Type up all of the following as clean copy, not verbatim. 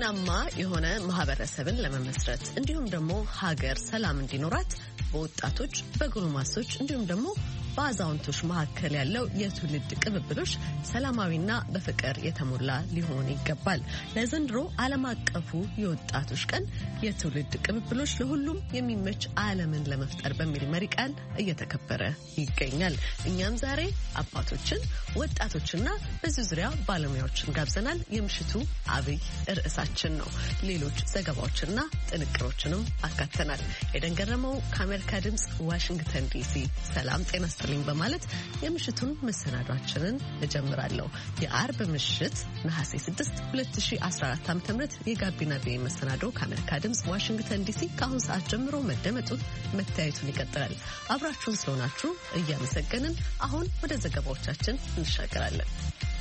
ጤናማ የሆነ ማህበረሰብን ለመመስረት እንዲሁም ደግሞ ሀገር ሰላም እንዲኖራት በወጣቶች በጎልማሶች እንዲሁም ደግሞ በአዛውንቶች መካከል ያለው የትውልድ ቅብብሎች ሰላማዊና በፍቅር የተሞላ ሊሆን ይገባል። ለዘንድሮ ዓለም አቀፉ የወጣቶች ቀን የትውልድ ቅብብሎች ለሁሉም የሚመች ዓለምን ለመፍጠር በሚል መሪ ቃል እየተከበረ ይገኛል። እኛም ዛሬ አባቶችን፣ ወጣቶችና በዚህ ዙሪያ ባለሙያዎችን ጋብዘናል። የምሽቱ አብይ ርዕሳችን ነው። ሌሎች ዘገባዎችና ጥንቅሮችንም አካተናል። የደንገረመው ከአሜሪካ ድምፅ ዋሽንግተን ዲሲ ሰላም ጤና ስጥልኝ በማለት የምሽቱን መሰናዷችንን እጀምራለሁ። የአርብ ምሽት ነሐሴ 6 2014 ዓ.ም የጋቢና ቪኦኤ መሰናዶ ከአሜሪካ ድምፅ ዋሽንግተን ዲሲ ከአሁን ሰዓት ጀምሮ መደመጡን መታየቱን ይቀጥላል። አብራችሁን ስለሆናችሁ እያመሰገንን አሁን ወደ ዘገባዎቻችን እንሻገራለን።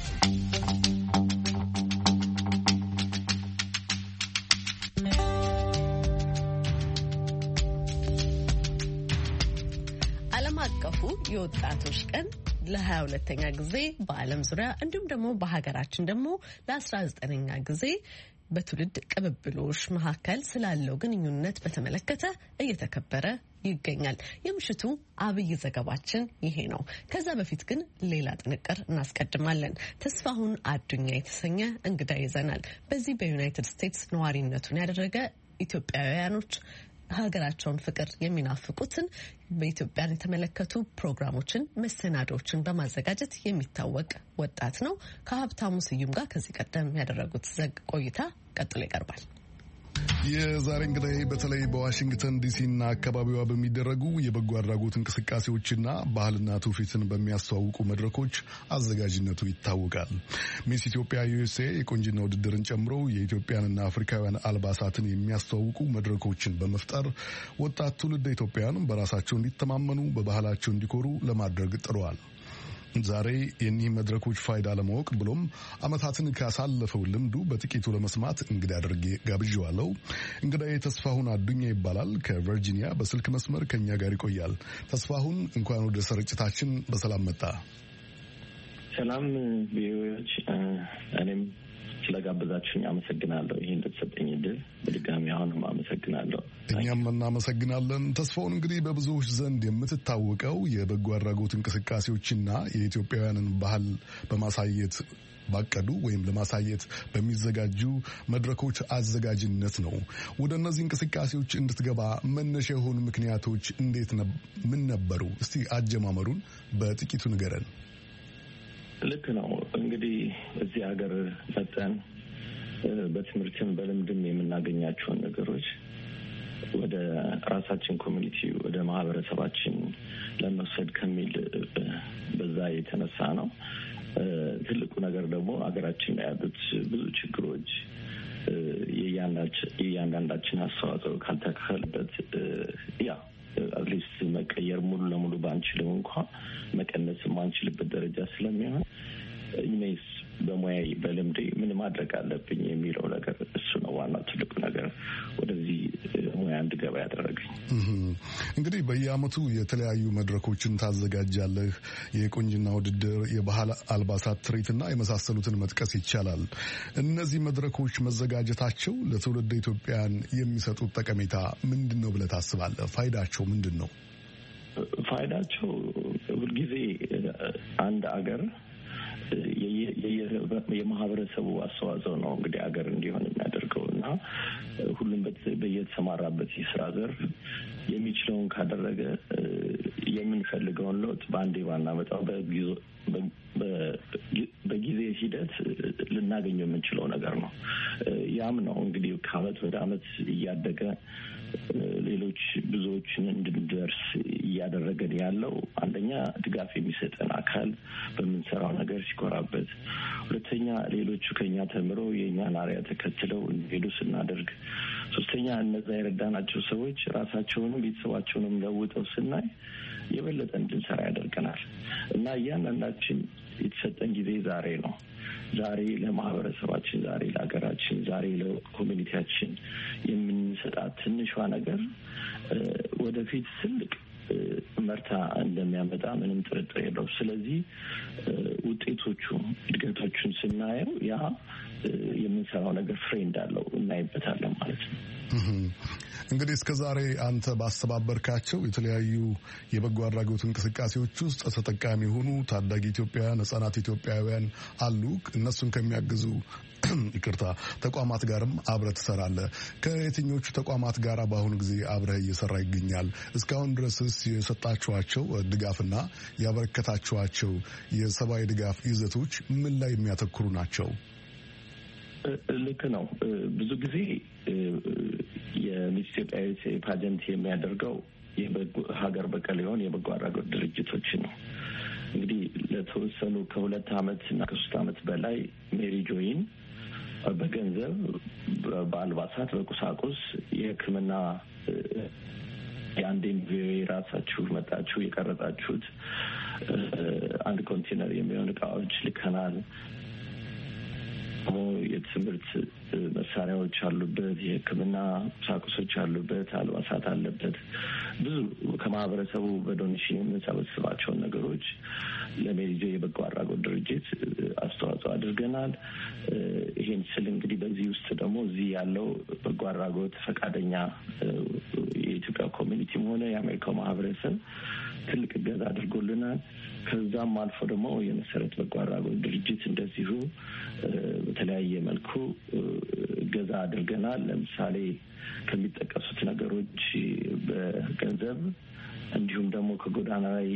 የወጣቶች ቀን ለ22ኛ ጊዜ በዓለም ዙሪያ እንዲሁም ደግሞ በሀገራችን ደግሞ ለ19ኛ ጊዜ በትውልድ ቅብብሎች መካከል ስላለው ግንኙነት በተመለከተ እየተከበረ ይገኛል። የምሽቱ አብይ ዘገባችን ይሄ ነው። ከዛ በፊት ግን ሌላ ጥንቅር እናስቀድማለን። ተስፋሁን አዱኛ የተሰኘ እንግዳ ይዘናል። በዚህ በዩናይትድ ስቴትስ ነዋሪነቱን ያደረገ ኢትዮጵያውያኖች ሀገራቸውን ፍቅር የሚናፍቁትን በኢትዮጵያን የተመለከቱ ፕሮግራሞችን፣ መሰናዶዎችን በማዘጋጀት የሚታወቅ ወጣት ነው። ከሀብታሙ ስዩም ጋር ከዚህ ቀደም ያደረጉት ቆይታ ቀጥሎ ይቀርባል። የዛሬ እንግዲህ በተለይ በዋሽንግተን ዲሲና አካባቢዋ በሚደረጉ የበጎ አድራጎት እንቅስቃሴዎችና ባህልና ትውፊትን በሚያስተዋውቁ መድረኮች አዘጋጅነቱ ይታወቃል። ሚስ ኢትዮጵያ ዩኤስኤ የቆንጅና ውድድርን ጨምሮ የኢትዮጵያንና አፍሪካውያን አልባሳትን የሚያስተዋውቁ መድረኮችን በመፍጠር ወጣት ትውልደ ኢትዮጵያውያን በራሳቸው እንዲተማመኑ፣ በባህላቸው እንዲኮሩ ለማድረግ ጥረዋል። ዛሬ የኒህ መድረኮች ፋይዳ ለማወቅ ብሎም ዓመታትን ካሳለፈው ልምዱ በጥቂቱ ለመስማት እንግዳ አድርጌ ጋብዣዋለሁ። እንግዳዬ ተስፋሁን አዱኛ ይባላል። ከቨርጂኒያ በስልክ መስመር ከኛ ጋር ይቆያል። ተስፋሁን እንኳን ወደ ስርጭታችን በሰላም መጣ። ሰላም ቪኦኤዎች፣ እኔም ስለጋበዛችሁኝ አመሰግናለሁ። ይሄን እንደተሰጠኝ እድል በድጋሚ አሁንም አመሰግናለሁ። እኛም እናመሰግናለን። ተስፋውን እንግዲህ በብዙዎች ዘንድ የምትታወቀው የበጎ አድራጎት እንቅስቃሴዎችና የኢትዮጵያውያንን ባህል በማሳየት ባቀዱ ወይም ለማሳየት በሚዘጋጁ መድረኮች አዘጋጅነት ነው። ወደ እነዚህ እንቅስቃሴዎች እንድትገባ መነሻ የሆኑ ምክንያቶች ምን ነበሩ? እስቲ አጀማመሩን በጥቂቱ ንገረን። ልክ ነው። እንግዲህ እዚህ ሀገር መጠን በትምህርትም በልምድም የምናገኛቸውን ነገሮች ወደ ራሳችን ኮሚኒቲ ወደ ማህበረሰባችን ለመውሰድ ከሚል በዛ የተነሳ ነው። ትልቁ ነገር ደግሞ ሀገራችን ላይ ያሉት ብዙ ችግሮች የእያንዳንዳችን አስተዋጽኦ ካልተከፈለበት አትሊስት መቀየር ሙሉ ለሙሉ ባንችልም እንኳን መቀነስ የማንችልበት ደረጃ ስለሚሆን ኢሜይስ በሙያዬ በልምዴ ምን ማድረግ አለብኝ የሚለው ነገር እሱ ነው ዋናው ትልቁ ነገር ወደዚህ ሙያ እንድገባ ያደረገኝ። እንግዲህ በየዓመቱ የተለያዩ መድረኮችን ታዘጋጃለህ። የቁንጅና ውድድር፣ የባህል አልባሳት ትርኢትና የመሳሰሉትን መጥቀስ ይቻላል። እነዚህ መድረኮች መዘጋጀታቸው ለትውልደ ኢትዮጵያን የሚሰጡት ጠቀሜታ ምንድን ነው ብለህ ታስባለህ? ፋይዳቸው ምንድን ነው? ፋይዳቸው ሁልጊዜ አንድ አገር የማህበረሰቡ አስተዋጽኦ ነው እንግዲህ ሀገር እንዲሆን የሚያደርገው እና ሁሉም በየተሰማራበት የስራ ዘርፍ የሚችለውን ካደረገ የምንፈልገውን ለውጥ በአንዴ ባናመጣው በጊዜ ሂደት ልናገኘው የምንችለው ነገር ነው። ያም ነው እንግዲህ ከአመት ወደ አመት እያደገ ሌሎች ብዙዎችን እንድንደርስ እያደረገን ያለው አንደኛ ድጋፍ የሚሰጠን አካል በምንሰራው ነገር ሲኮራበት፣ ሁለተኛ ሌሎቹ ከኛ ተምረው የእኛን አርአያ ተከትለው እንዲሄዱ ስናደርግ፣ ሶስተኛ እነዛ የረዳናቸው ሰዎች ራሳቸውንም ቤተሰባቸውንም ለውጠው ስናይ የበለጠ እንድንሰራ ያደርገናል እና እያንዳንዳችን የተሰጠን ጊዜ ዛሬ ነው። ዛሬ ለማህበረሰባችን፣ ዛሬ ለሀገራችን፣ ዛሬ ለኮሚኒቲያችን የምንሰጣት ትንሿ ነገር ወደፊት ትልቅ መርታ እንደሚያመጣ ምንም ጥርጥር የለውም። ስለዚህ ውጤቶቹ እድገቶቹን ስናየው ያ የምንሰራው ነገር ፍሬ እንዳለው እናይበታለን ማለት ነው። እንግዲህ እስከ ዛሬ አንተ ባስተባበርካቸው የተለያዩ የበጎ አድራጎት እንቅስቃሴዎች ውስጥ ተጠቃሚ የሆኑ ታዳጊ ኢትዮጵያውያን፣ ህጻናት ኢትዮጵያውያን አሉ። እነሱን ከሚያግዙ ተቋማት ጋርም አብረህ ትሰራለህ። ከየትኞቹ ተቋማት ጋር በአሁኑ ጊዜ አብረህ እየሰራ ይገኛል? እስካሁን ድረስስ የሰጣችኋቸው ድጋፍና ያበረከታችኋቸው የሰብአዊ ድጋፍ ይዘቶች ምን ላይ የሚያተኩሩ ናቸው? ልክ ነው። ብዙ ጊዜ የሚስ ኢትዮጵያዊ ፓጀንት የሚያደርገው ሀገር በቀል የሆነ የበጎ አድራጎት ድርጅቶች ነው። እንግዲህ ለተወሰኑ ከ2 ዓመት እና ከ3 ዓመት በላይ ሜሪ ጆይን በገንዘብ፣ በአልባሳት፣ በቁሳቁስ የሕክምና የአንዴን ቪኦኤ ራሳችሁ መጣችሁ የቀረጻችሁት 1 ኮንቴነር የሚሆን እቃዎች ልከናል። የትምህርት መሳሪያዎች አሉበት፣ የሕክምና ቁሳቁሶች አሉበት፣ አልባሳት አለበት። ብዙ ከማህበረሰቡ በዶኔሽን የምንሰበስባቸውን ነገሮች ለሜሪጆ የበጎ አድራጎት ድርጅት አስተዋጽኦ አድርገናል። ይሄን ስል እንግዲህ በዚህ ውስጥ ደግሞ እዚህ ያለው በጎ አድራጎት ፈቃደኛ የኢትዮጵያ ኮሚኒቲም ሆነ የአሜሪካው ማህበረሰብ ትልቅ እገዛ አድርጎልናል። ከዛም አልፎ ደግሞ የመሰረት በጎ አድራጎት ድርጅት እንደዚሁ በተለያየ መልኩ እገዛ አድርገናል። ለምሳሌ ከሚጠቀሱት ነገሮች በገንዘብ እንዲሁም ደግሞ ከጎዳና ላይ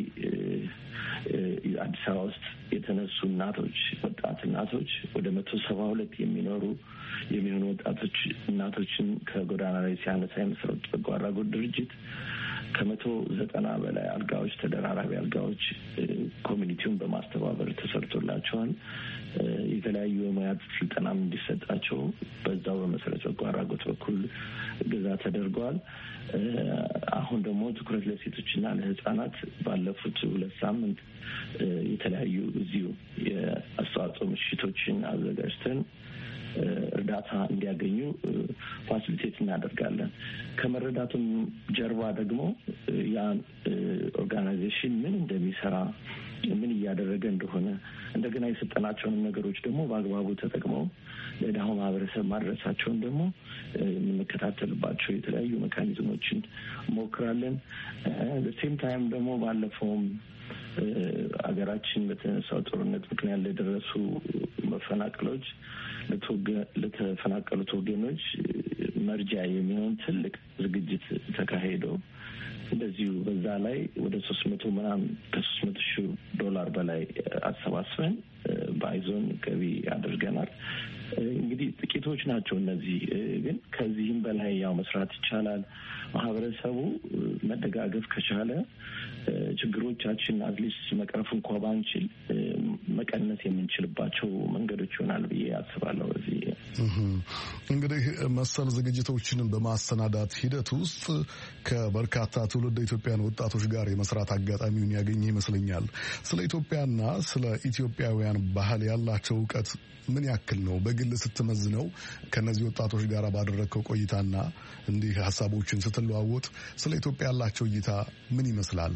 አዲስ አበባ ውስጥ የተነሱ እናቶች፣ ወጣት እናቶች ወደ 172 የሚሆኑ ወጣቶች እናቶችን ከጎዳና ላይ ሲያነሳ የመሰረት በጎ አድራጎት ድርጅት 190 በላይ አልጋዎች፣ ተደራራቢ አልጋዎች ኮሚኒቲውን በማስተባበር ተሰርቶላቸዋል። የተለያዩ የሙያ ስልጠናም እንዲሰጣቸው በዛው በመሰረት በጎ አድራጎት በኩል እገዛ ተደርገዋል። አሁን ደግሞ ትኩረት ለሴቶችና ለሕፃናት ባለፉት 2 ሳምንት የተለያዩ እዚሁ የአስተዋጽኦ ምሽቶችን አዘጋጅተን እርዳታ እንዲያገኙ ፋሲሊቴት እናደርጋለን። ከመረዳቱም ጀርባ ደግሞ ያን ኦርጋናይዜሽን ምን እንደሚሰራ፣ ምን እያደረገ እንደሆነ እንደገና የሰጠናቸውን ነገሮች ደግሞ በአግባቡ ተጠቅመው ለድሃው ማህበረሰብ ማድረሳቸውን ደግሞ የምንከታተልባቸው የተለያዩ ሜካኒዝሞችን ሞክራለን። በሴም ታይም ደግሞ ባለፈውም አገራችን በተነሳው ጦርነት ምክንያት ለደረሱ መፈናቀሎች ለተፈናቀሉት ወገኖች መርጃ የሚሆን ትልቅ ዝግጅት ተካሄዶ እንደዚሁ በዛ ላይ ወደ 300,000 ዶላር በላይ አሰባስበን በአይዞን ገቢ አድርገናል። እንግዲህ ጥቂቶች ናቸው እነዚህ፣ ግን ከዚህም በላይ ያው መስራት ይቻላል። ማህበረሰቡ መደጋገፍ ከቻለ ችግሮቻችን አትሊስት መቅረፍ እንኳ ባንችል መቀነስ የምንችልባቸው መንገዶች ይሆናል ብዬ አስባለሁ። እዚህ እንግዲህ መሰል ዝግጅቶችን በማሰናዳት ሂደት ውስጥ ከበርካታ ትውልደ ኢትዮጵያን ወጣቶች ጋር የመስራት አጋጣሚውን ያገኘ ይመስለኛል። ስለ ኢትዮጵያና ስለ ኢትዮጵያውያን ባህል ያላቸው እውቀት ምን ያክል ነው? በግል ስትመዝነው ከነዚህ ወጣቶች ጋር ባደረግከው ቆይታና እንዲህ ሀሳቦችን ስትለዋወጥ ስለ ኢትዮጵያ ያላቸው እይታ ምን ይመስላል?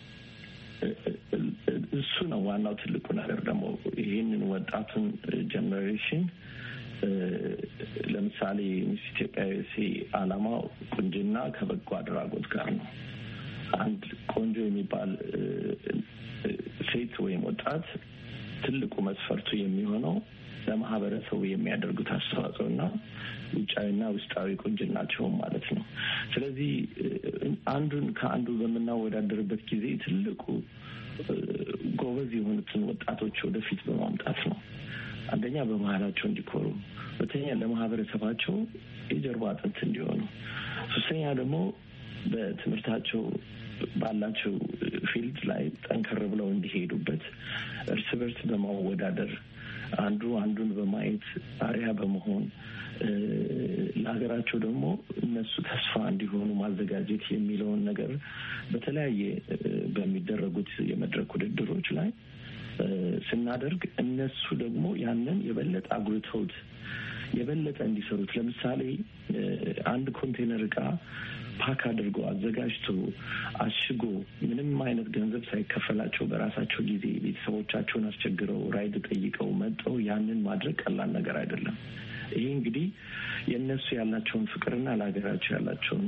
እሱ ነው ዋናው ትልቁ ነገር። ደግሞ ይህንን ወጣቱን ጀኔሬሽን ለምሳሌ ሚስ ኢትዮጵያዊ ዓላማው ቁንጅና ከበጎ አድራጎት ጋር ነው። አንድ ቆንጆ የሚባል ሴት ወይም ወጣት ትልቁ መስፈርቱ የሚሆነው ለማህበረሰቡ የሚያደርጉት አስተዋጽኦና ውጫዊና ውስጣዊ ቁንጅናቸውም ማለት ነው። ስለዚህ አንዱን ከአንዱ በምናወዳደርበት ጊዜ ትልቁ ጎበዝ የሆኑትን ወጣቶች ወደፊት በማምጣት ነው። አንደኛ በባህላቸው እንዲኮሩ፣ ሁለተኛ ለማህበረሰባቸው የጀርባ አጥንት እንዲሆኑ፣ ሶስተኛ ደግሞ በትምህርታቸው ባላቸው ፊልድ ላይ ጠንከር ብለው እንዲሄዱበት እርስ በርስ በማወዳደር አንዱ አንዱን በማየት አርያ በመሆን ለሀገራቸው ደግሞ እነሱ ተስፋ እንዲሆኑ ማዘጋጀት የሚለውን ነገር በተለያየ በሚደረጉት የመድረክ ውድድሮች ላይ ስናደርግ እነሱ ደግሞ ያንን የበለጠ አጉልተውት የበለጠ እንዲሰሩት ለምሳሌ አንድ ኮንቴነር ዕቃ ፓክ አድርጎ አዘጋጅቶ አሽጎ ምንም አይነት ገንዘብ ሳይከፈላቸው በራሳቸው ጊዜ ቤተሰቦቻቸውን አስቸግረው ራይድ ጠይቀው መጥተው ያንን ማድረግ ቀላል ነገር አይደለም። ይሄ እንግዲህ የእነሱ ያላቸውን ፍቅርና ለሀገራቸው ያላቸውን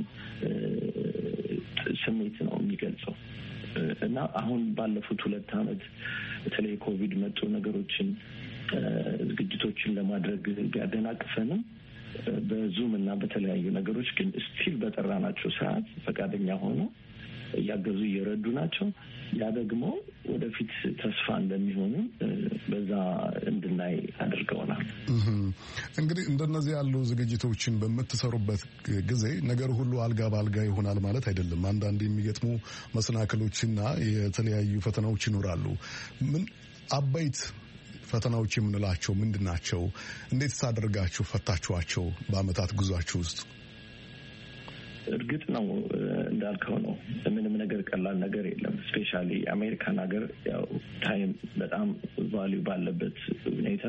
ስሜት ነው የሚገልጸው እና አሁን ባለፉት 2 ዓመት በተለይ ኮቪድ መጡ ነገሮችን ዝግጅቶችን ለማድረግ ቢያደናቅፈንም በዙም እና በተለያዩ ነገሮች ግን ስቲል በጠራናቸው ሰዓት ፈቃደኛ ሆኖ እያገዙ እየረዱ ናቸው። ያ ደግሞ ወደፊት ተስፋ እንደሚሆኑ በዛ እንድናይ አድርገውናል። እንግዲህ እንደነዚህ ያሉ ዝግጅቶችን በምትሰሩበት ጊዜ ነገር ሁሉ አልጋ ባልጋ ይሆናል ማለት አይደለም። አንዳንድ የሚገጥሙ መሰናክሎችና የተለያዩ ፈተናዎች ይኖራሉ። ምን አበይት ፈተናዎች የምንላቸው ምንድን ናቸው? እንዴት አድርጋችሁ ፈታችኋቸው በአመታት ጉዟችሁ ውስጥ? እርግጥ ነው እንዳልከው ነው። ምንም ነገር ቀላል ነገር የለም። ስፔሻሊ አሜሪካን ሀገር ያው ታይም በጣም ቫልዩ ባለበት ሁኔታ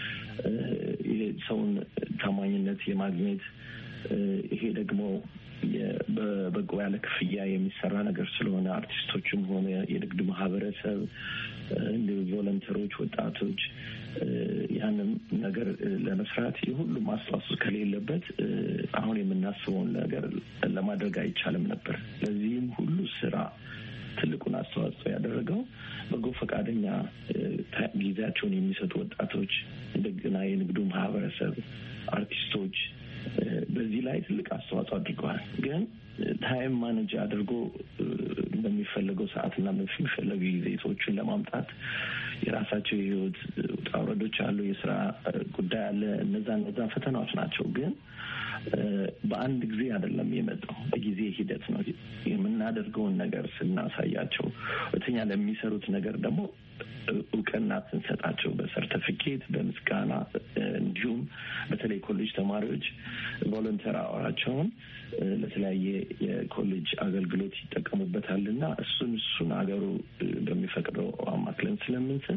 ሰውን ታማኝነት የማግኘት ይሄ ደግሞ በበጎ ያለ ክፍያ የሚሰራ ነገር ስለሆነ አርቲስቶችም ሆነ የንግድ ማህበረሰብ እንዲሁ ቮለንተሮች፣ ወጣቶች ያንን ነገር ለመስራት የሁሉም አስተዋጽኦ ከሌለበት አሁን የምናስበውን ነገር ለማድረግ አይቻልም ነበር። ለዚህም ሁሉ ስራ ትልቁን አስተዋጽኦ ያደረገው በጎ ፈቃደኛ ጊዜያቸውን የሚሰጡ ወጣቶች፣ እንደገና የንግዱ ማህበረሰብ፣ አርቲስቶች በዚህ ላይ ትልቅ አስተዋጽኦ አድርገዋል። ግን ታይም ማኔጅ አድርጎ በሚፈለገው ሰዓትና በሚፈለገው ጊዜ ሰዎችን ለማምጣት የራሳቸው የህይወት ውጣ ውረዶች አሉ፣ የስራ ጉዳይ አለ። እነዛ ፈተናዎች ናቸው። ግን በአንድ ጊዜ አይደለም የመጣው፣ በጊዜ ሂደት ነው። የምናደርገውን ነገር ስናሳያቸው፣ ሁለተኛ ለሚሰሩት ነገር ደግሞ እውቅና ስንሰጣቸው በሰርቲፊኬት በምስጋና እንዲሁም በተለይ ኮሌጅ ተማሪዎች ቮለንተር አወራቸውን ለተለያየ የኮሌጅ አገልግሎት ይጠቀሙበታልና እሱን ሀገሩ በሚፈቅደው አማክለን ስለምንሰጥ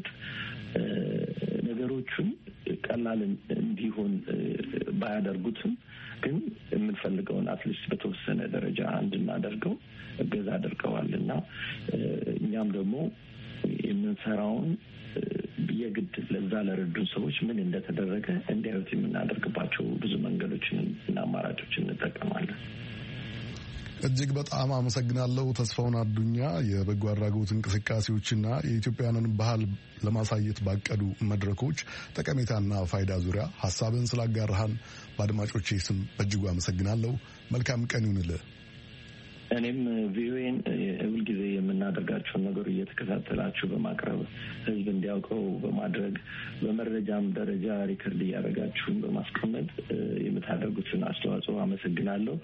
ነገሮቹን ቀላል እንዲሆን ባያደርጉትም ግን የምንፈልገውን አትሊስት በተወሰነ ደረጃ እንድናደርገው እገዛ አድርገዋልና እኛም ደግሞ የምንሰራውን የግድ ለዛ ለረዱን ሰዎች ምን እንደተደረገ እንዲያዩት የምናደርግባቸው ብዙ መንገዶችን እና አማራጮችን እንጠቀማለን። እጅግ በጣም አመሰግናለሁ። ተስፋውን አዱኛ የበጎ አድራጎት እንቅስቃሴዎችና የኢትዮጵያንን ባህል ለማሳየት ባቀዱ መድረኮች ጠቀሜታና ፋይዳ ዙሪያ ሀሳብን ስላጋራሃን በአድማጮቼ ስም በእጅጉ አመሰግናለሁ። መልካም ቀን ይሁንልህ። እኔም ቪኦኤን ሁልጊዜ የምናደርጋቸውን ነገር እየተከታተላችሁ በማቅረብ ሕዝብ እንዲያውቀው በማድረግ በመረጃም ደረጃ ሪከርድ እያደረጋችሁን በማስቀመጥ የምታደርጉትን አስተዋጽኦ አመሰግናለሁ።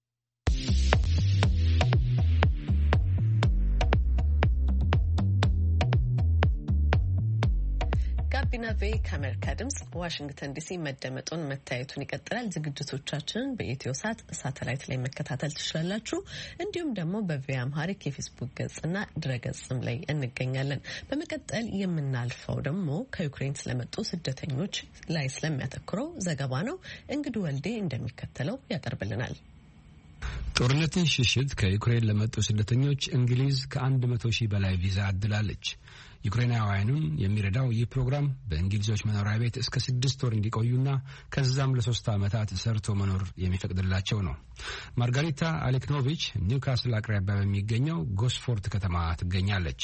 ጋቢና ቬ ከአሜሪካ ድምጽ ዋሽንግተን ዲሲ መደመጡን መታየቱን ይቀጥላል። ዝግጅቶቻችንን በኢትዮ ሳተላይት ላይ መከታተል ትችላላችሁ። እንዲሁም ደግሞ በቪ አምሃሪክ የፌስቡክ ገጽና ድረገጽም ላይ እንገኛለን። በመቀጠል የምናልፈው ደግሞ ከዩክሬን ስለመጡ ስደተኞች ላይ ስለሚያተኩረው ዘገባ ነው። እንግዲህ ወልዴ እንደሚከተለው ያቀርብልናል። ጦርነትን ሽሽት ከዩክሬን ለመጡ ስደተኞች እንግሊዝ ከ100,000 በላይ ቪዛ አድላለች። ዩክሬናውያኑን የሚረዳው ይህ ፕሮግራም በእንግሊዞች መኖሪያ ቤት እስከ 6 ወር እንዲቆዩና ከዛም ለ3 ዓመታት ሰርቶ መኖር የሚፈቅድላቸው ነው። ማርጋሪታ አሌክኖቪች ኒውካስል አቅራቢያ በሚገኘው ጎስፎርት ከተማ ትገኛለች።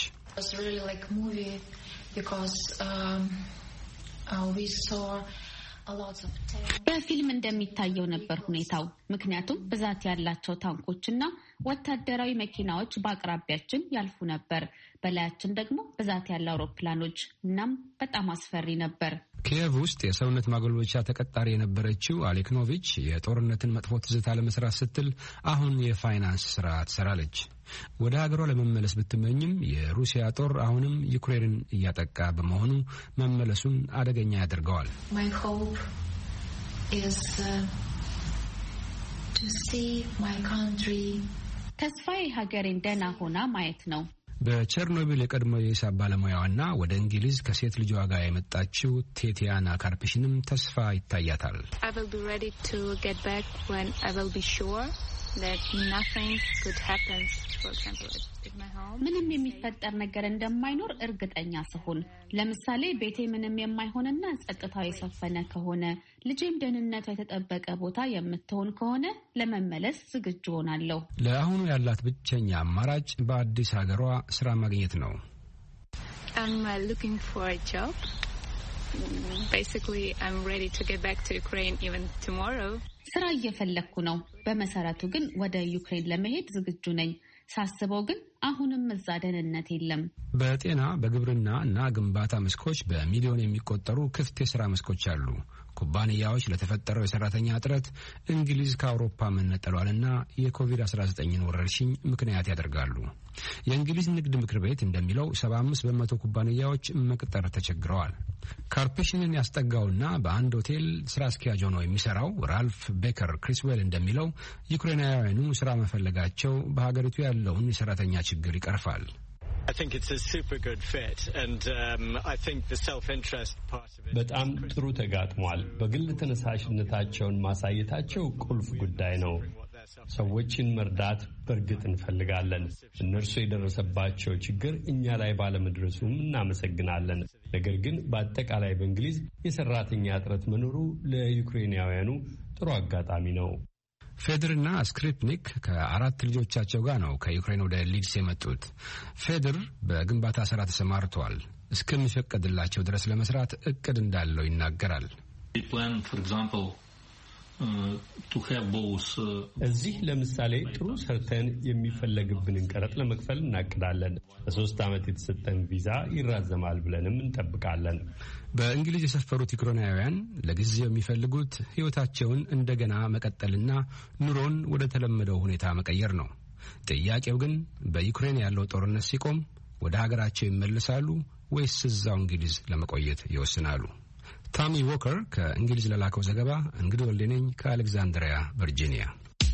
በፊልም እንደሚታየው ነበር ሁኔታው። ምክንያቱም ብዛት ያላቸው ታንኮችና ወታደራዊ መኪናዎች በአቅራቢያችን ያልፉ ነበር። በላያችን ደግሞ ብዛት ያለው አውሮፕላኖች። እናም በጣም አስፈሪ ነበር። ኪየቭ ውስጥ የሰውነት ማጎልበቻ ተቀጣሪ የነበረችው አሌክኖቪች የጦርነትን መጥፎ ትዝታ ለመስራት ስትል አሁን የፋይናንስ ስራ ትሰራለች። ወደ ሀገሯ ለመመለስ ብትመኝም የሩሲያ ጦር አሁንም ዩክሬንን እያጠቃ በመሆኑ መመለሱን አደገኛ ያደርገዋል። ተስፋዬ ሀገሬን ደህና ሆና ማየት ነው። በቸርኖቢል የቀድሞ የሂሳብ ባለሙያዋና ወደ እንግሊዝ ከሴት ልጇ ጋር የመጣችው ቴቲያና ካርፕሽንም ተስፋ ይታያታል። ምንም የሚፈጠር ነገር እንደማይኖር እርግጠኛ ስሆን፣ ለምሳሌ ቤቴ ምንም የማይሆንና ጸጥታው የሰፈነ ከሆነ፣ ልጄም ደህንነቷ የተጠበቀ ቦታ የምትሆን ከሆነ ለመመለስ ዝግጁ ሆናለሁ። ለአሁኑ ያላት ብቸኛ አማራጭ በአዲስ ሀገሯ ስራ ማግኘት ነው። ስራ እየፈለግኩ ነው። በመሰረቱ ግን ወደ ዩክሬን ለመሄድ ዝግጁ ነኝ። ሳስበው ግን አሁንም እዛ ደህንነት የለም። በጤና በግብርና እና ግንባታ መስኮች በሚሊዮን የሚቆጠሩ ክፍት የስራ መስኮች አሉ። ኩባንያዎች ለተፈጠረው የሰራተኛ እጥረት እንግሊዝ ከአውሮፓ መነጠሏልና የኮቪድ-19 ወረርሽኝ ምክንያት ያደርጋሉ። የእንግሊዝ ንግድ ምክር ቤት እንደሚለው 75% ኩባንያዎች መቅጠር ተቸግረዋል። ካርፕሽንን ያስጠጋውና በአንድ ሆቴል ስራ አስኪያጅ ሆኖ የሚሰራው ራልፍ ቤከር ክሪስዌል እንደሚለው ዩክሬናውያኑ ስራ መፈለጋቸው በሀገሪቱ ያለውን የሰራተኛ ችግር ይቀርፋል። በጣም ጥሩ ተጋጥሟል። በግል ተነሳሽነታቸውን ማሳየታቸው ቁልፍ ጉዳይ ነው። ሰዎችን መርዳት በእርግጥ እንፈልጋለን። እነርሱ የደረሰባቸው ችግር እኛ ላይ ባለመድረሱም እናመሰግናለን። ነገር ግን በአጠቃላይ በእንግሊዝ የሰራተኛ እጥረት መኖሩ ለዩክሬናውያኑ ጥሩ አጋጣሚ ነው። ፌድርና ስክሪፕኒክ ከ4 ልጆቻቸው ጋር ነው ከዩክሬን ወደ ሊድስ የመጡት። ፌድር በግንባታ ስራ ተሰማርተዋል። እስከሚፈቀድላቸው ድረስ ለመስራት እቅድ እንዳለው ይናገራል። እዚህ ለምሳሌ ጥሩ ሰርተን የሚፈለግብንን ቀረጥ ለመክፈል እናቅዳለን። ለ3 ዓመት የተሰጠን ቪዛ ይራዘማል ብለንም እንጠብቃለን። በእንግሊዝ የሰፈሩት ዩክሬናውያን ለጊዜው የሚፈልጉት ሕይወታቸውን እንደገና መቀጠልና ኑሮን ወደ ተለመደው ሁኔታ መቀየር ነው። ጥያቄው ግን በዩክሬን ያለው ጦርነት ሲቆም ወደ ሀገራቸው ይመለሳሉ ወይስ እዛው እንግሊዝ ለመቆየት ይወስናሉ? ታሚ ዎከር ከእንግሊዝ ለላከው ዘገባ እንግዲህ ወልዴ ነኝ ከአሌክዛንድሪያ ቨርጂኒያ።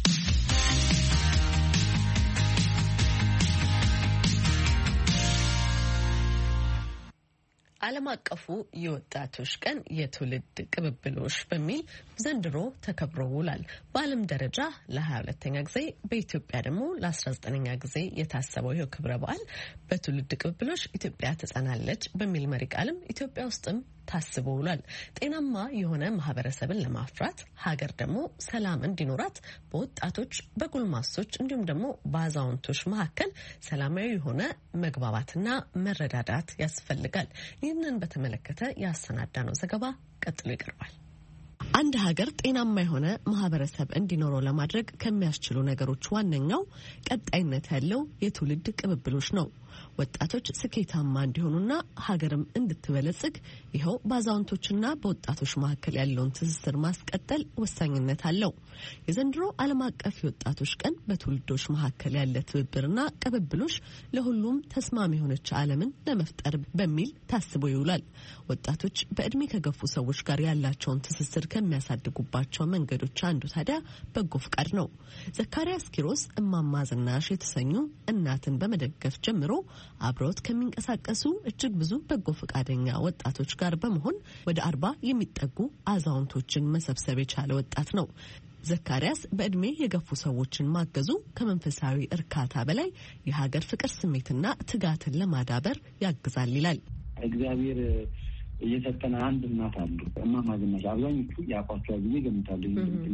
ዓለም አቀፉ የወጣቶች ቀን የትውልድ ቅብብሎሽ በሚል ዘንድሮ ተከብሮ ውሏል። በዓለም ደረጃ ለ22ኛ ጊዜ በኢትዮጵያ ደግሞ ለ19ኛ ጊዜ የታሰበው ይኸው ክብረ በዓል በትውልድ ቅብብሎሽ ኢትዮጵያ ትጸናለች በሚል መሪ ቃልም ኢትዮጵያ ውስጥም ታስቦ ውሏል። ጤናማ የሆነ ማህበረሰብን ለማፍራት ሀገር ደግሞ ሰላም እንዲኖራት በወጣቶች በጎልማሶች እንዲሁም ደግሞ በአዛውንቶች መካከል ሰላማዊ የሆነ መግባባትና መረዳዳት ያስፈልጋል። ይህንን በተመለከተ ያሰናዳነው ዘገባ ቀጥሎ ይቀርባል። አንድ ሀገር ጤናማ የሆነ ማህበረሰብ እንዲኖረው ለማድረግ ከሚያስችሉ ነገሮች ዋነኛው ቀጣይነት ያለው የትውልድ ቅብብሎች ነው። ወጣቶች ስኬታማ እንዲሆኑና ሀገርም እንድትበለጽግ ይኸው በአዛውንቶችና በወጣቶች መካከል ያለውን ትስስር ማስቀጠል ወሳኝነት አለው። የዘንድሮ ዓለም አቀፍ የወጣቶች ቀን በትውልዶች መካከል ያለ ትብብርና ቅብብሎች ለሁሉም ተስማሚ የሆነች ዓለምን ለመፍጠር በሚል ታስቦ ይውላል። ወጣቶች በእድሜ ከገፉ ሰዎች ጋር ያላቸውን ትስስር ከሚያሳድጉባቸው መንገዶች አንዱ ታዲያ በጎ ፍቃድ ነው። ዘካሪያስ ኪሮስ እማማ ዝናሽ የተሰኙ እናትን በመደገፍ ጀምሮ አብረውት ከሚንቀሳቀሱ እጅግ ብዙ በጎ ፈቃደኛ ወጣቶች ጋር በመሆን ወደ 40 የሚጠጉ አዛውንቶችን መሰብሰብ የቻለ ወጣት ነው። ዘካሪያስ በእድሜ የገፉ ሰዎችን ማገዙ ከመንፈሳዊ እርካታ በላይ የሀገር ፍቅር ስሜትና ትጋትን ለማዳበር ያግዛል ይላል። እግዚአብሔር እየሰጠን አንድ እናት አሉ እማማ ዝናሽ። አብዛኞቹ ያቋቸዋል ብዬ ገምታለሁ።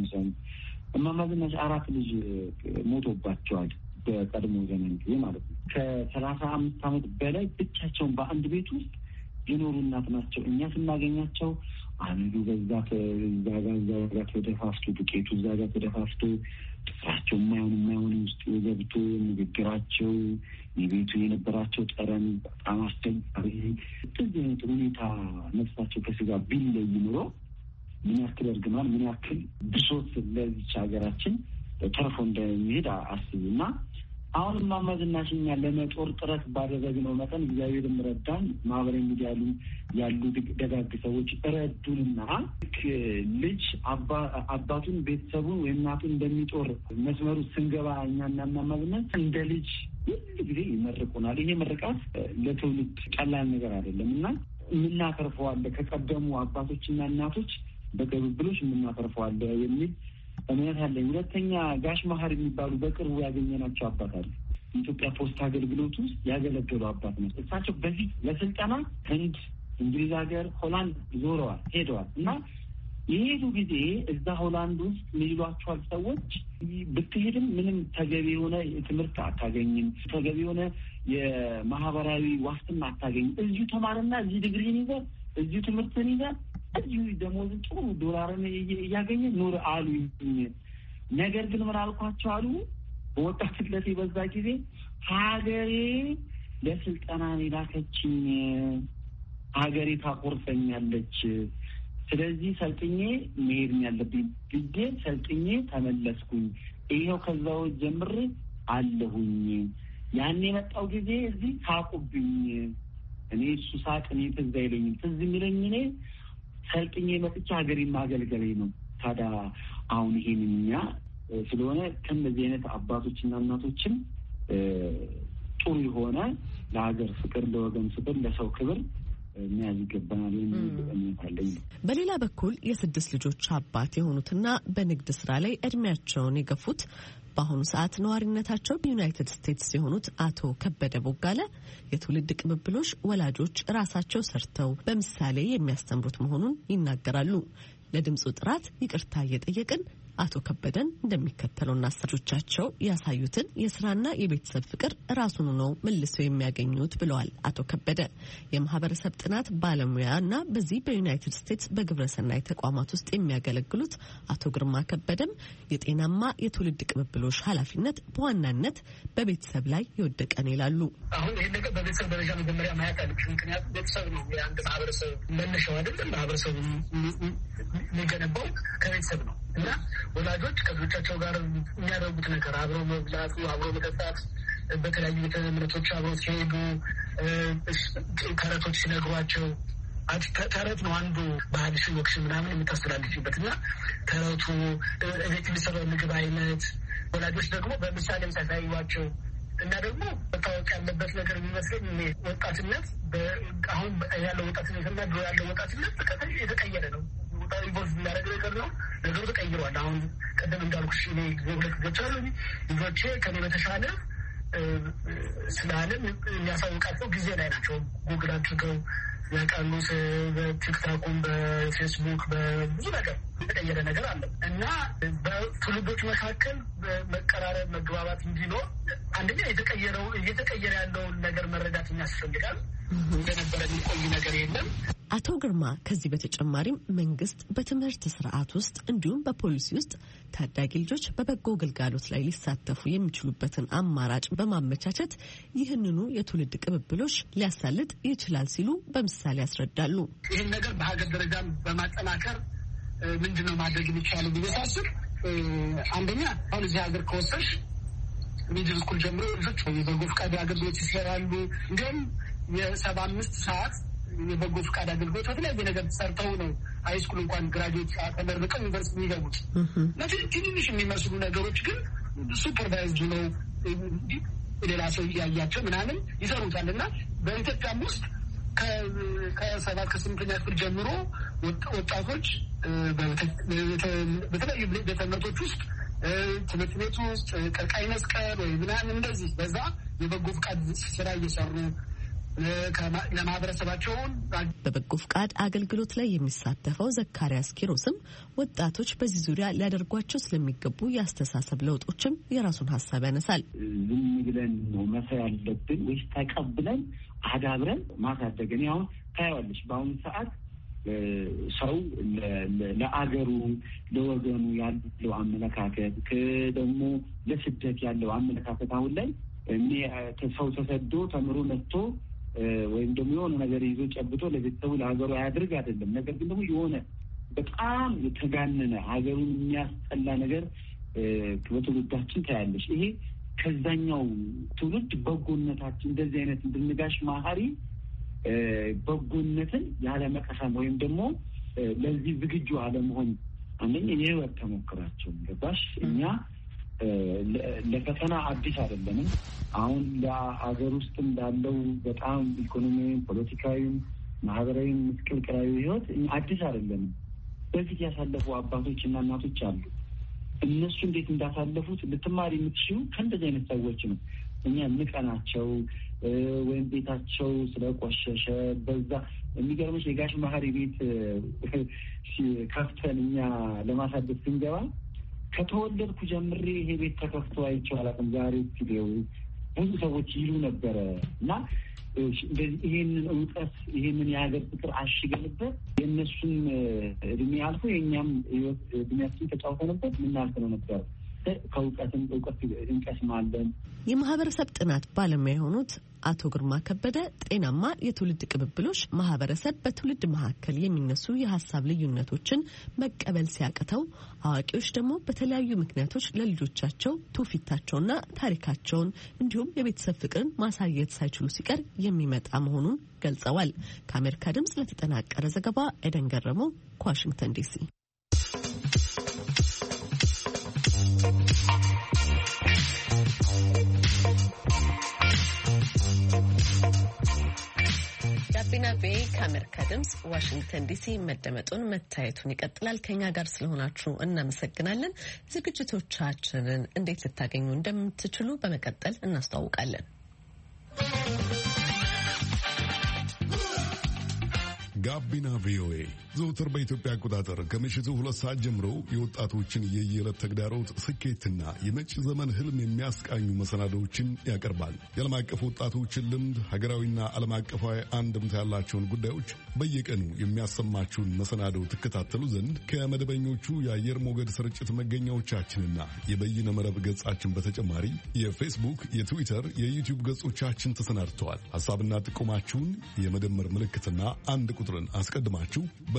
እማማ ዝናሽ 4 ልጅ ሞቶባቸዋል በቀድሞ ዘመን ጊዜ ማለት ነው። ከ35 ዓመት በላይ ብቻቸውን በአንድ ቤት ውስጥ የኖሩ እናት ናቸው። እኛ ስናገኛቸው አንዱ በዛ ጋር ተደፋፍቶ ዱቄቱ እዛ ጋር ተደፋፍቶ ጥፍራቸው የማይሆን ውስጥ ገብቶ ንግግራቸው፣ የቤቱ የነበራቸው ጠረን በጣም አስቸጋሪ። እንደዚህ አይነት ሁኔታ ነፍሳቸው ከስጋ ቢለይ ኑሮ ምን ያክል እርግማን ምን ያክል ብሶት ለዚች ሀገራችን ተርፎ እንደሚሄድ አስቡና አሁን እማማ ዝናሽ እኛ ለመጦር ጥረት ባደረግነው መጠን እግዚአብሔርም ረዳን። ማህበራዊ ሚዲያ ያሉ ደጋግ ሰዎች ረዱንና ልጅ አባቱን ቤተሰቡን ወይ እናቱን እንደሚጦር መስመሩ ስንገባ እኛና እማማ ዝናሽ እንደ ልጅ ሁሉ ጊዜ ይመርቁናል። ይሄ ምርቃት ለትውልድ ቀላል ነገር አይደለም እና የምናተርፈው አለ ከቀደሙ አባቶችና እናቶች በቅብብሎች የምናተርፈው አለ የሚል እምነት አለኝ። ሁለተኛ ጋሽ መሀር የሚባሉ በቅርቡ ያገኘናቸው አባት አለ። የኢትዮጵያ ፖስታ አገልግሎት ውስጥ ያገለገሉ አባት ነው። እሳቸው በፊት ለስልጠና ህንድ፣ እንግሊዝ ሀገር፣ ሆላንድ ዞረዋል ሄደዋል እና የሄዱ ጊዜ እዛ ሆላንድ ውስጥ ሚሏቸዋል ሰዎች ብትሄድም ምንም ተገቢ የሆነ ትምህርት አታገኝም፣ ተገቢ የሆነ የማህበራዊ ዋስትና አታገኝም። እዚሁ ተማርና እዚህ ዲግሪን ይዘህ እዚሁ ትምህርትን ይዘህ እዚሁ ደሞዝ ጥሩ ዶላርን እያገኘ ኑር አሉ። ነገር ግን ምን አልኳቸው አሉ በወጣትነት በዛ ጊዜ ሀገሬ ለስልጠና ላከችኝ፣ ሀገሬ ታቆርጠኛለች፣ ስለዚህ ሰልጥኜ መሄድ ያለብኝ ጊዜ ሰልጥኜ ተመለስኩኝ። ይሄው ከዛው ጀምሬ አለሁኝ። ያኔ የመጣው ጊዜ እዚህ ሳቁብኝ። እኔ እሱ ሳቅ እኔ ትዝ አይለኝም። ትዝ የሚለኝ እኔ ሰልጥኜ መጥቼ ሀገሬን ማገልገሌ ነው። ታዲያ አሁን ይሄንን እኛ ስለሆነ ከእነዚህ አይነት አባቶችና እናቶችን ጥሩ የሆነ ለሀገር ፍቅር፣ ለወገን ፍቅር፣ ለሰው ክብር መያዝ ይገባናል የሚል። በሌላ በኩል የ6 ልጆች አባት የሆኑትና በንግድ ስራ ላይ እድሜያቸውን የገፉት በአሁኑ ሰዓት ነዋሪነታቸው በዩናይትድ ስቴትስ የሆኑት አቶ ከበደ ቦጋለ የትውልድ ቅብብሎሽ ወላጆች ራሳቸው ሰርተው በምሳሌ የሚያስተምሩት መሆኑን ይናገራሉ። ለድምፁ ጥራት ይቅርታ እየጠየቅን አቶ ከበደን እንደሚከተለው እናስቶቻቸው ያሳዩትን የስራና የቤተሰብ ፍቅር ራሱን ነው መልሰው የሚያገኙት ብለዋል። አቶ ከበደ የማህበረሰብ ጥናት ባለሙያና በዚህ በዩናይትድ ስቴትስ በግብረሰናይ ተቋማት ውስጥ የሚያገለግሉት አቶ ግርማ ከበደም የጤናማ የትውልድ ቅብብሎሽ ኃላፊነት በዋናነት በቤተሰብ ላይ የወደቀ ነው ይላሉ። አሁን ይህ ነገር በቤተሰብ ደረጃ መጀመሪያ ማየት አለብሽ። ምክንያቱም ቤተሰብ ነው የአንድ ማህበረሰብ መነሻው አይደለም። ማህበረሰቡ የሚገነባው ከቤተሰብ ነው እና ወላጆች ከልጆቻቸው ጋር የሚያደርጉት ነገር አብረው መብላቱ፣ አብረው መጠጣት፣ በተለያዩ ቤተ እምነቶች አብረው ሲሄዱ ተረቶች ሲነግሯቸው ተረት ነው አንዱ ባህልሽ ወቅሽ ምናምን የምታስተላልፊበት እና ተረቱ ቤት የሚሰራው ምግብ አይነት ወላጆች ደግሞ በምሳሌም ሳይሳዩዋቸው እና ደግሞ መታወቅ ያለበት ነገር የሚመስለኝ ወጣትነት አሁን ያለው ወጣትነት እና ድሮ ያለው ወጣትነት የተቀየረ ነው። ኢንቮልቭ የሚያደርግ ነገር ነው። ነገሩ ተቀይሯል። አሁን ቀደም እንዳልኩሽ እኔ 2 ልጆች አሉ። ልጆቼ ከኔ በተሻለ ስለ ዓለም የሚያሳውቃቸው ጊዜ ላይ ናቸው። ጉግል አድርገው ያውቃሉ። በቲክታኩም፣ በፌስቡክ፣ በብዙ ነገር የተቀየረ ነገር አለ እና በትውልዶች መካከል መቀራረብ፣ መግባባት እንዲኖር አንደኛ እየተቀየረ ያለውን ነገር መረዳት ያስፈልጋል። እንደነበረ የሚቆይ ነገር የለም። አቶ ግርማ ከዚህ በተጨማሪም መንግስት በትምህርት ስርዓት ውስጥ እንዲሁም በፖሊሲ ውስጥ ታዳጊ ልጆች በበጎ ግልጋሎት ላይ ሊሳተፉ የሚችሉበትን አማራጭ በማመቻቸት ይህንኑ የትውልድ ቅብብሎሽ ሊያሳልጥ ይችላል ሲሉ በምሳሌ ያስረዳሉ። ይህን ነገር በሀገር ደረጃ በማጠናከር ምንድነው ማድረግ የሚቻለው ብዬ ሳስብ አንደኛ አሁን እዚህ ሀገር ከወሰሽ ሚድል ስኩል ጀምሮ ልጆች የበጎ ፈቃድ አገልግሎት ይሰራሉ። እንዲሁም የ75 ሰዓት የበጎ ፈቃድ አገልግሎት በተለያየ ነገር ሰርተው ነው ሃይስኩል እንኳን ግራጁዌት ተመርቀው ዩኒቨርሲቲ የሚገቡት። ትንንሽ የሚመስሉ ነገሮች ግን ሱፐርቫይዝድ ነው ሌላ ሰው እያያቸው ምናምን ይሰሩታል እና በኢትዮጵያም ውስጥ ከ7 ከ8ኛ ክፍል ጀምሮ ወጣቶች በተለያዩ ቤተ እምነቶች ውስጥ ትምህርት ቤት ውስጥ ቀይ መስቀል ወይ ምናምን እንደዚህ በዛ የበጎ ፈቃድ ስራ እየሰሩ ለማህበረሰባቸውን በበጎ ፍቃድ አገልግሎት ላይ የሚሳተፈው ዘካሪያስ ኪሮስም ወጣቶች በዚህ ዙሪያ ሊያደርጓቸው ስለሚገቡ የአስተሳሰብ ለውጦችም የራሱን ሀሳብ ያነሳል። ዝም ብለን ነው መሰል ያለብን ወይስ ተቀብለን አዳብረን ማሳደግ? እኔ አሁን ታያዋለች በአሁኑ ሰዓት ሰው ለአገሩ ለወገኑ ያለው አመለካከት ደግሞ ለስደት ያለው አመለካከት አሁን ላይ እኔ ሰው ተሰዶ ተምሮ መጥቶ ወይም ደግሞ የሆነ ነገር ይዞ ጨብጦ ለቤተሰቡ ለሀገሩ አያድርግ አይደለም። ነገር ግን ደግሞ የሆነ በጣም የተጋነነ ሀገሩን የሚያስጠላ ነገር በትውልዳችን ታያለሽ። ይሄ ከዛኛው ትውልድ በጎነታችን እንደዚህ አይነት እንድንጋሽ ማህሪ በጎነትን ያለመቀሰም ወይም ደግሞ ለዚህ ዝግጁ አለመሆን አንደኛ የህይወት ተሞክራቸው ገባሽ። እኛ ለፈተና አዲስ አይደለንም። አሁን ለአገር ውስጥ እንዳለው በጣም ኢኮኖሚያዊም፣ ፖለቲካዊም፣ ማህበራዊም ምስቅልቅላዊ ህይወት አዲስ አይደለንም። በፊት ያሳለፉ አባቶች እና እናቶች አሉ። እነሱ እንዴት እንዳሳለፉት ልትማር የምትችሉ ከእንደዚህ አይነት ሰዎች ነው። እኛ ንቀናቸው ወይም ቤታቸው ስለቆሸሸ በዛ የሚገርምሽ የጋሽ መሀሪ ቤት ከፍተን እኛ ለማሳደግ ስንገባ ከተወለድኩ ጀምሬ ይሄ ቤት ተከፍቶ አይቼው አላውቅም ዛሬ ሲለው ብዙ ሰዎች ይሉ ነበረ እና ይሄንን እውቀት ይሄንን የሀገር ፍቅር አሽገንበት የእነሱም እድሜ አልፎ የእኛም እድሜያችን ተጫውተንበት ምናልፍ ነው ነበር። ከእውቀትም እውቀት እንቀስማለን። የማህበረሰብ ጥናት ባለሙያ የሆኑት አቶ ግርማ ከበደ ጤናማ የትውልድ ቅብብሎች ማህበረሰብ በትውልድ መካከል የሚነሱ የሀሳብ ልዩነቶችን መቀበል ሲያቅተው፣ አዋቂዎች ደግሞ በተለያዩ ምክንያቶች ለልጆቻቸው ትውፊታቸውና ታሪካቸውን እንዲሁም የቤተሰብ ፍቅርን ማሳየት ሳይችሉ ሲቀር የሚመጣ መሆኑን ገልጸዋል። ከአሜሪካ ድምጽ ለተጠናቀረ ዘገባ ኤደን ገረመው ከዋሽንግተን ዲሲ። ጋቢና ቤ ከአሜሪካ ድምጽ ዋሽንግተን ዲሲ መደመጡን መታየቱን ይቀጥላል። ከኛ ጋር ስለሆናችሁ እናመሰግናለን። ዝግጅቶቻችንን እንዴት ልታገኙ እንደምትችሉ በመቀጠል እናስተዋውቃለን። ጋቢና ቪኦኤ ዘውትር በኢትዮጵያ አቆጣጠር ከምሽቱ 2 ሰዓት ጀምሮ የወጣቶችን የየዕለት ተግዳሮት ስኬትና የመጪ ዘመን ህልም የሚያስቃኙ መሰናዶዎችን ያቀርባል። የዓለም አቀፍ ወጣቶችን ልምድ፣ ሀገራዊና ዓለም አቀፋዊ አንድምታ ያላቸውን ጉዳዮች በየቀኑ የሚያሰማችሁን መሰናዶ ትከታተሉ ዘንድ ከመደበኞቹ የአየር ሞገድ ስርጭት መገኛዎቻችንና የበይነ መረብ ገጻችን በተጨማሪ የፌስቡክ፣ የትዊተር፣ የዩቲዩብ ገጾቻችን ተሰናድተዋል። ሐሳብና ጥቆማችሁን የመደመር ምልክትና አንድ ቁጥርን አስቀድማችሁ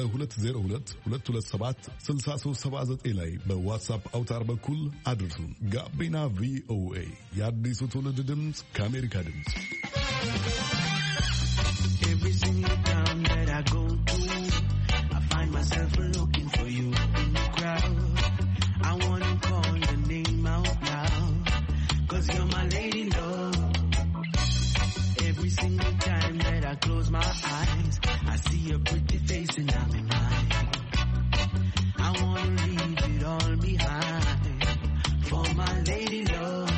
በ2022276379 ላይ በዋትሳፕ አውታር በኩል አድርሱን። ጋቢና ቪኦኤ የአዲሱ ትውልድ ድምፅ ከአሜሪካ ድምፅ። Close my eyes, I see your pretty face and I'm in mine. I wanna leave it all behind for my lady love.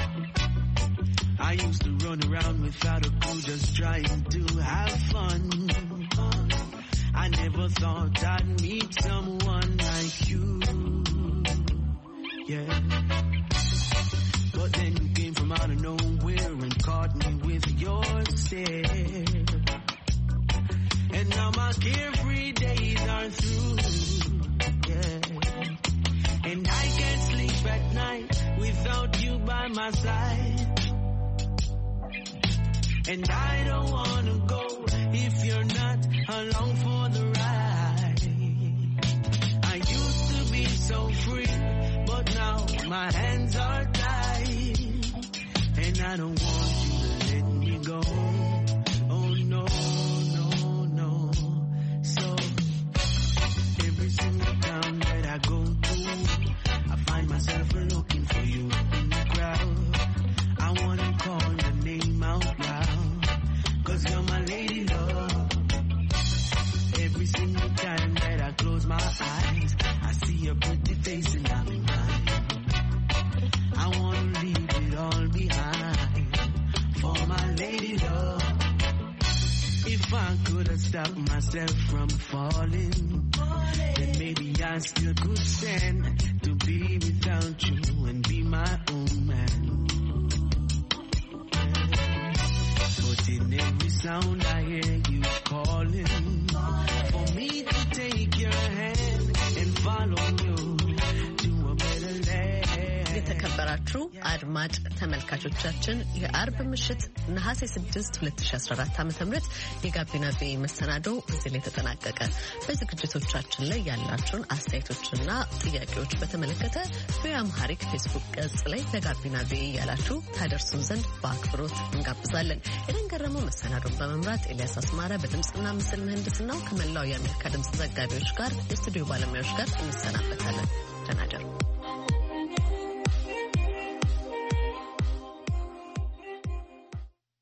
I used to run around without a clue, just trying to have fun. I never thought I'd meet someone like you, yeah. But then you came from out of nowhere and caught me with your stare. And now my carefree days are through, yeah. And I can't sleep at night without you by my side. And I don't wanna go if you're not along for the ride. I used to be so free, but now my hands are tied. And I don't want you to let me go. Oh no. I go through, I find myself looking for you in the crowd. I wanna call your name out loud, 'cause you're my lady love. Every single time that I close my eyes, I see your pretty face and I'm in mine. I wanna leave it all behind for my lady love. If I could have stopped myself from falling, then maybe I still could stand to be without you and be my own man. But in every sound I hear you calling for me to take your hand and follow you to a better land. የተከበራችሁ አድማጭ ተመልካቾቻችን የአርብ ምሽት ነሐሴ 6 2014 ዓ.ም የጋቢና ቪ መሰናዶ እዚህ ላይ ተጠናቀቀ። በዝግጅቶቻችን ላይ ያላችሁን አስተያየቶችና ጥያቄዎች በተመለከተ በአምሃሪክ ፌስቡክ ገጽ ላይ ለጋቢና ቪ ያላችሁ ታደርሱን ዘንድ በአክብሮት እንጋብዛለን። ኤደን ገረመው መሰናዶን በመምራት ኤልያስ አስማረ በድምጽና ምስል ምህንድስናው ከመላው የአሜሪካ ድምጽ ዘጋቢዎች ጋር የስቱዲዮ ባለሙያዎች ጋር እንሰናበታለን። ደህና እደሩ።